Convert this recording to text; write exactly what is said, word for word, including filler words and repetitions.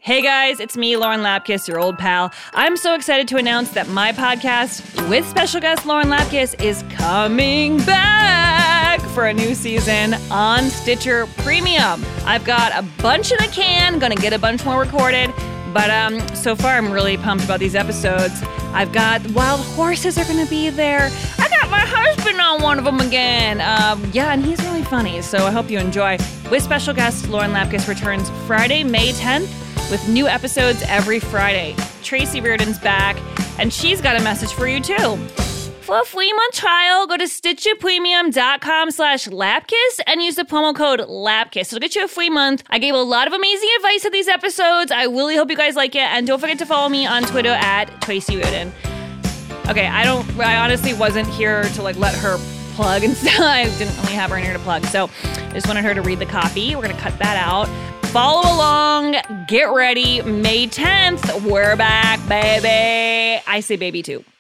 Hey guys, it's me, Lauren Lapkus, your old pal. I'm so excited to announce that my podcast with special guest Lauren Lapkus is coming back for a new season on Stitcher Premium. I've got a bunch in the can, gonna get a bunch more recorded, but um, so far I'm really pumped about these episodes. I've got wild horses are gonna be there. I got my husband on one of them again. Um, yeah, and he's really funny, so I hope you enjoy. With special guest Lauren Lapkus returns Friday, May tenth. With new episodes every Friday. Tracy Reardon's back, and she's got a message for you too. For a free month trial, go to stitcherpremium.com slash Lapkus and use the promo code Lapkus. It'll get you a free month. I gave a lot of amazing advice to these episodes. I really hope you guys like it, and don't forget to follow me on Twitter at Tracy Reardon. Okay, I don't, I honestly wasn't here to like let her plug and stuff. I didn't really have her in here to plug, so I just wanted her to read the copy. We're gonna cut that out. Follow along, get ready, May tenth, we're back, baby. I say baby too.